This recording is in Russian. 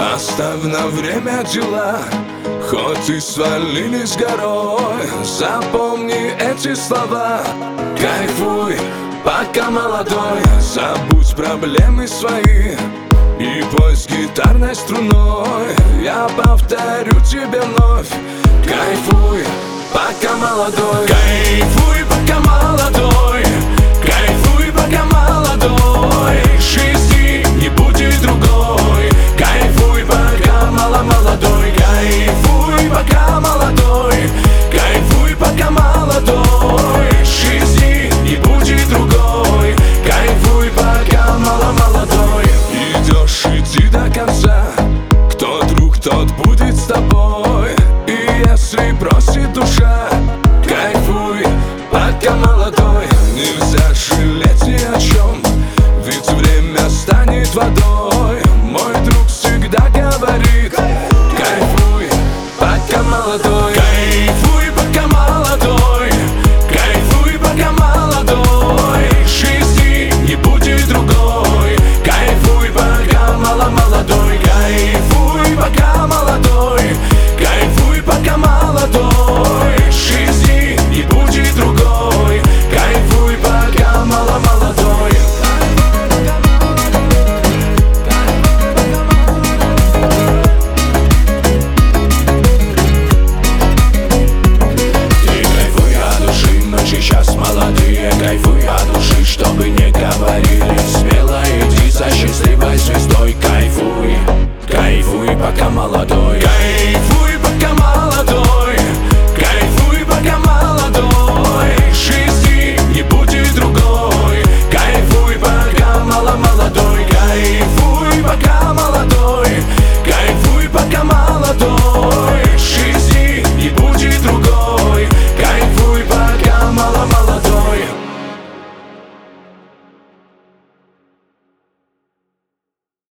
Оставь на время дела, хоть и свалились горой. Запомни эти слова: кайфуй, пока молодой. Забудь проблемы свои и пой с гитарной струной. Я повторю тебе вновь: кайфуй, пока молодой. Кайфуй, пока молодой. Кайфуй, пока молодой. Жизни не будет другой. Кайфуй, пока молодой. Кайфуй, пока молодой. Кайфуй, пока молодой. Жизни не будет другой. Кайфуй, пока молодой. Идешь, иди до конца. Кто друг, тот будет с тобой. И если просит душа, кайфуй, пока молодой. Нельзя жалеть ни о чем, ведь время станет водой.